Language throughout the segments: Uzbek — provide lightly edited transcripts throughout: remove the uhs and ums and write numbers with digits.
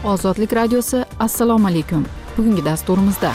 Ozodlik radiosi, assalomu alaykum. Bugungi dasturimizda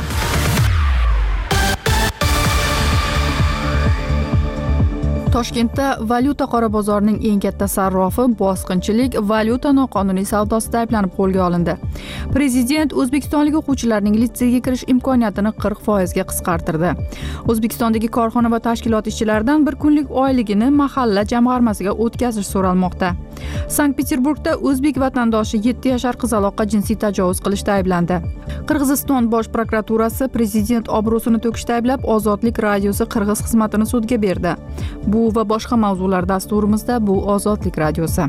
Toshkentda valyuta qora bozorining eng katta sarrofi bosqinchilik, valyuta noqonuniy savdosida ayblanib qo'lga olindi. Prezident o'zbekistonlik o'quvchilarning litseyga kirish imkoniyatini 40% ga qisqartirdi. O'zbekistondagi korxona va tashkilot ishchilaridan bir kunlik oyligini mahalla jamg'armasiga o'tkazish so'ralmoqda. Sankt-Peterburgda o'zbek vatandoshi 7 yashar qizaloqqa jinsiy tajovuz qilishda ayblandi. Qirg'iziston bosh prokuraturasi prezident obro'sini to'kishda ayblab, Ozodlik radiosi qirg'iz xizmatini sudga berdi. Bu va boshqa mavzular dasturimizda. Bu Ozodlik radiosi.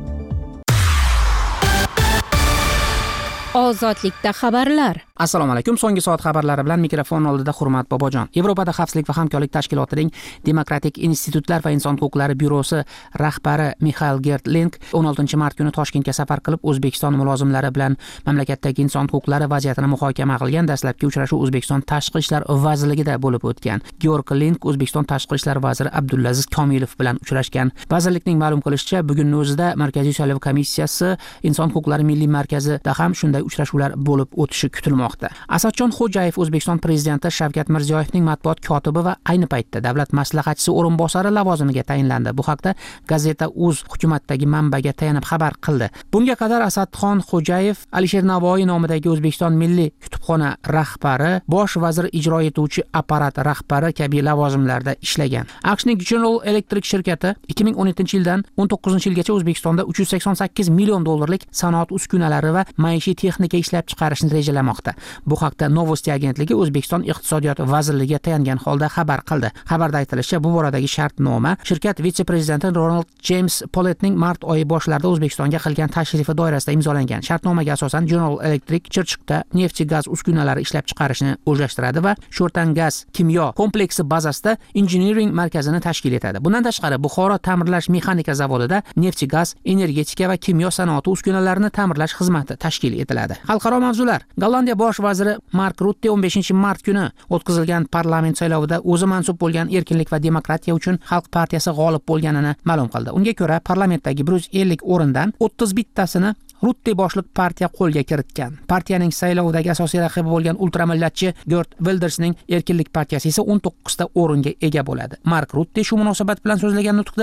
Ozodlikda xabarlar. Assalomu alaykum. So'nggi soat xabarlari bilan mikrofon oldida Hurmat Bobojon. Yevropada xavfsizlik va hamkorlik tashkilotining Demokratik institutlar va inson huquqlari byurosi rahbari Mikhail Gertling 16-mart kuni Toshkentga safar qilib, O'zbekiston mulozimlari bilan mamlakatdagi inson huquqlari vaziyatini muhokama qilgan. Dastlabki uchrashuv O'zbekiston Tashqi ishlar vazirligida bo'lib o'tgan. Gertling O'zbekiston Tashqi ishlar vaziri Abdulaziz Komilov bilan uchrashgan. Vazirlikning ma'lum qilishicha, bugunning o'zida Markaziy saylov komissiyasi inson huquqlari milliy markazida ham shunday uchrashuvlar bo'lib o'tishi kutilmoqda. Asadjon Xo'jayev O'zbekiston prezidenti Shavkat Mirziyoyevning matbuot kotibi va ayni paytda davlat maslahatchisi o'rinbosari lavozimiga tayinlandi. Bu haqda gazeta Uz hukumatdagi manbaga tayanib xabar qildi. Bunga qadar Asadxon Xo'jayev Alisher Navoiy nomidagi O'zbekiston Milliy kutubxona rahbari, bosh vazir ijro etuvchi apparat rahbari kabi lavozimlarda ishlagan. AQShning General Electric shirkati 2017-yildan 19-yilgacha O'zbekistonda 388 million dollarlik sanoat uskunalari va maishiy texnika ishlab chiqarishni rejalamoqda. Bu haqda Novosti agentligi O'zbekiston Iqtisodiyot vazirligiga tayangan holda xabar qildi. Xabarda aytilishicha, bu boradagi shartnoma shirkat vitse-prezidenti Ronald James Pollettning mart oyi boshlarida O'zbekistonga qilgan tashrifi doirasida imzolangan. Shartnomaga asosan General Electric Chirchiqda neft-gaz uskunalari ishlab chiqarishni o'zlashtiradi va Sho'rtan gaz kimyo kompleksi bazasida engineering markazini tashkil etadi. Bundan tashqari, Buxoro ta'mirlash mexanika zavodida neft-gaz, energetika va kimyo sanoati uskunalarini ta'mirlash xizmati tashkil etiladi. Xalqaro mavzular. Gollandiya bosh vaziri Mark Rutte 15-mart kuni o'tkazilgan parlament saylovida o'zi mansub bo'lgan Erkinlik va demokratiya uchun Xalq partiyasi g'olib bo'lganini ma'lum qildi. Unga ko'ra, parlamentdagi 150 o'rindan 31 tasini Rutte boshliq partiya qo'lga kiritgan. Partiyaning saylovdagi asosiy raqibi bo'lgan ultramillatchi Geert Wildersning Erkinlik partiyasi esa 19 ta o'ringa ega bo'ladi. Mark Rutte shu munosabat bilan so'zlagan nutqda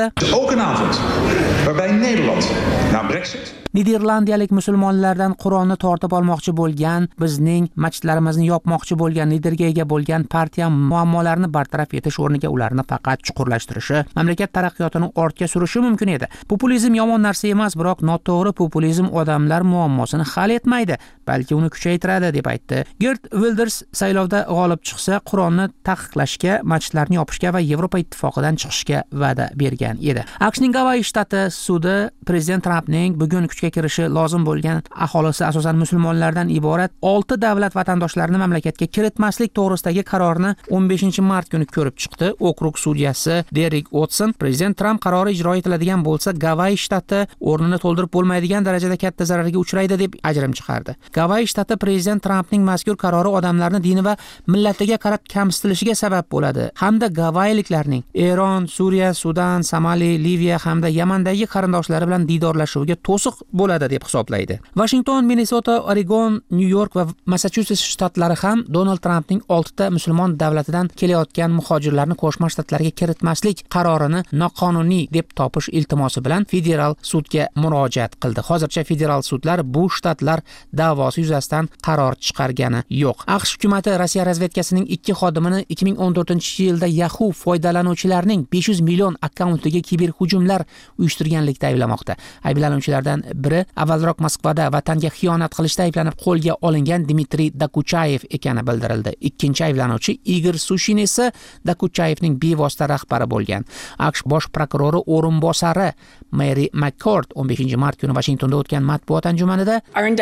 Niderlandiyalik musulmonlardan Qur'onni tortib olmoqchi bo'lgan, bizning masjidlarimizni yopmoqchi bo'lgan, liderga ega bo'lgan partiya muammolarni bartaraf etish o'rniga ularni faqat chuqurlashtirishi, mamlakat taraqqiyotini ortga surishi mumkin edi. Populizm yomon narsa emas, biroq noto'g'ri populizm odamlar muammosini hal etmaydi, balki uni kuchaytiradi, deb aytdi. Geert Wilders saylovda g'olib chiqsa, Qur'onni taqiqlashga, masjidlarni yopishga va Yevropa ittifoqidan chiqishga va'da bergan edi. AQShning Gavayi shtati sudi prezident Trampning bugun kuchga kirishi lozim bo'lgan aholisi asosan musulmonlardan iborat 6 davlat vatandoshlarini mamlakatga kiritmaslik to'g'risidagi qarorni 15-mart kuni ko'rib chiqdi. Okrug sudyasi Derek Watson prezident Trump qarori ijro etiladigan bo'lsa, Gavayi shtati o'rnini to'ldirib bo'lmaydigan darajada katta zararga uchraydi deb ajrim chiqardi. Gavayi shtati prezident Trumpning mazkur qarori odamlarni dini va millatiga qarab kamsitilishiga sabab bo'ladi hamda gavayiliklarning Eron, Suriya, Sudan, Somali, Liviya hamda Yamandagi qarindoshlari bilan diydorlashuviga to'siq bo'ladi deb hisoblaydi. Washington, Minnesota, Oregon, New York va Massachusetts shtatlari ham Donald Trumpning 6 ta musulmon davlatidan kelayotgan muhojirlarni Qo'shma Shtatlarga kiritmaslik qarorini noqonuniy deb topish iltimosi bilan federal sudga murojaat qildi. Hozircha federal sudlar bu shtatlar da'vosi yuzasidan qaror chiqargani yo'q. AQSh hukumatı Rossiya razvedkasining 2 xodimini 2014-yilda Yahoo foydalanuvchilarining 500 million akkauntiga kiberhujumlar uyushtirganlikda ayblamoqda. Ayblanuvchilardan biri avvalroq Moskvada vatanga xiyonat qilishda ayblanib qo'lga olingan Dmitriy Dokuchayev ekani bildirildi. Ikkinchi ayblanuvchi Igor Sushin esa Dokuchayevning bevosita rahbari bo'lgan. AQSh bosh prokurori o'rinbosari Mary McCord 15-mart kuni Washingtonda o'tgan matbuot anjumanida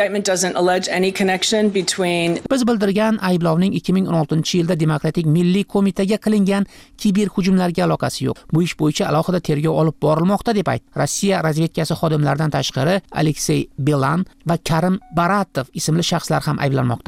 biz bildirgan ayblovning 2016-yilda Demokratik milliy qo'mitaga qilingan kiberhujumlarga aloqasi yo'q. Bu ish bo'yicha alohida tergov olib borilmoqda deb aytdi. Rossiya razvedkasi xodimlaridan tashqari Alexey Belan va Karim Baratov ismli shaxslar ham ayblanmoqda.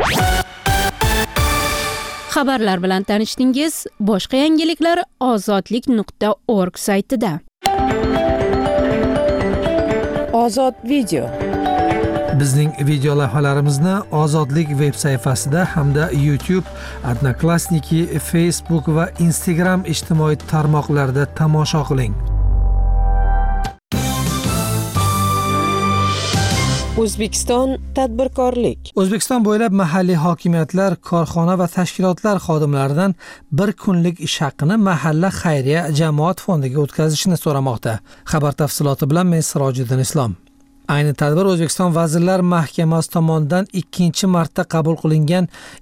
Xabarlar bilan tanishdingiz. Boshqa yangiliklar ozodlik.org saytida. Ozod video. Bizning video lavhalarimizni Ozodlik veb sayfasida hamda YouTube, Odnoklassniki, Facebook va Instagram ijtimoiy tarmoqlarida tomosha qiling. O'zbekiston tadbirkorlik. O'zbekiston bo'ylab mahalliy hokimiyatlar, korxona va tashkilotlar xodimlaridan bir kunlik ish haqini mahalla xayriya jamoat fondiga o'tkazishni so'ramoqda. Xabar tafsiloti bilan men Sirojiddin Islom. Ayni tadbir O'zbekiston Vazirlar Mahkamasi tomonidan ikkinchi marta qabul qilingan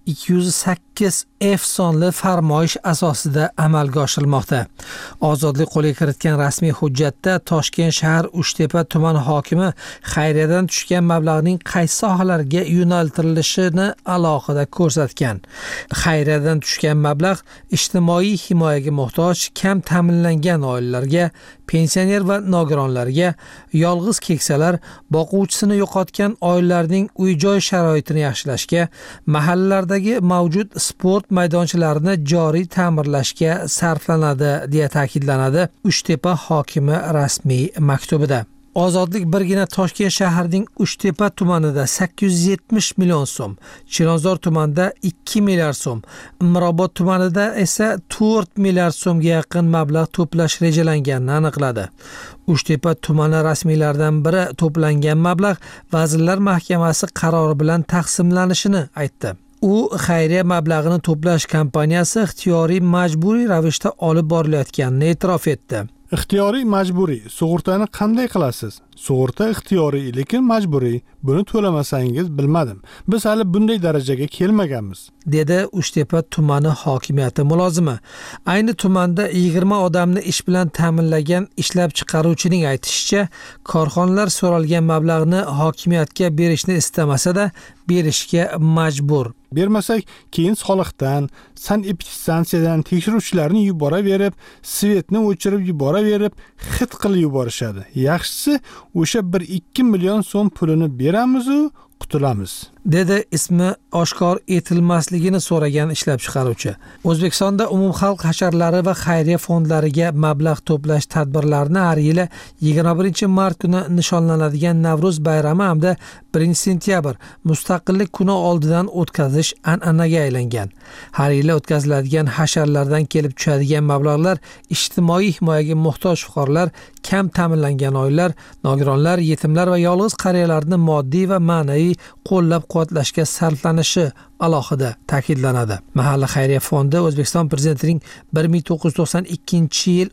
208 F sonli farmoyish asosida amalga oshirilmoqda. Ozodlik qo'lga kiritgan rasmiy hujjatda Toshkent shahar Uchtepa tuman hokimi xayriyadan tushgan mablag'ning qaysi sohalarga yo'naltirilishini alohida ko'rsatgan. Xayriyadan tushgan mablag' ijtimoiy himoyaga muhtoj, kam ta'minlangan oilalarga, pensioner va nogironlarga, yolg'iz keksalar, boquvchisini yo'qotgan oilalarning uy-joy sharoitini yaxshilashga, mahallalardagi mavjud sport maydonchlarini joriy ta'mirlashga sarflanadi, deya ta'kidlanadi Uchtepa hokimi rasmiy maktubida. Ozodlik birgina Toshkent shahrining Uchtepa tumanida 870 million so'm, Chilonzor tumanida 2 milliard so'm, Mirobod tumanida esa 4 milliard so'mga yaqin mablag' to'plash rejalanganini aniqladi. Uchtepa tumani rasmiylaridan biri to'plangan mablag' Vazirlar Mahkamasi qarori bilan taqsimlanishini aytdi. U xayriya mablag'ini to'plash kampaniyasi ixtiyoriy majburiy ravishda olib borilayotganini e'tirof etdi. Ixtiyoriy majburiy. Sug'urtani qanday qilasiz? Sug'urta ixtiyoriy, lekin majburiy. Buni to'lamasangiz bilmadim. Biz hali bunday darajaga kelmaganmiz, dedi Uchtepa tumani hokimiyati mulozimi. Ayni tumanda 20 odamni ish bilan ta'minlagan ishlab chiqaruvchining aytishicha, korxonalar so'ralgan mablag'ni hokimiyatga berishni istamasa-da, berishga majbur. Bermasak, keyin soliqdan, sanepidstansiyadan tekshiruvchilarni yuboraverib, svetni o'chirib yuboraverib, xit qilib yuborishadi. Yaxshisi, o'sha 1-2 million so'm pulini beramiz-u qutulamiz, dedi ismi oshkor etilmasligini so'ragan ishlab chiqaruvchi. O'zbekistonda umumxalq hasharlari va xayriya fondlariga mablag' to'plash tadbirlarini har yili 21 mart kuni nishonlanadigan Navro'z bayrami hamda 1-sentyabr Mustaqillik kuni oldidan o'tkazish an'anaga aylangan. Har yili o'tkaziladigan hasharlardan kelib tushadigan mablag'lar ijtimoiy himoyaga muhtoj fuqarolar, kam ta'minlangan oilalar, nogironlar, yetimlar va yolg'iz qariyalarni moddiy va ma'naviy qo'llab-quvvatlashga sarflanishi alohida ta'kidlanadi. Mahalla xayriya fondi O'zbekiston Prezidentining 1992-yil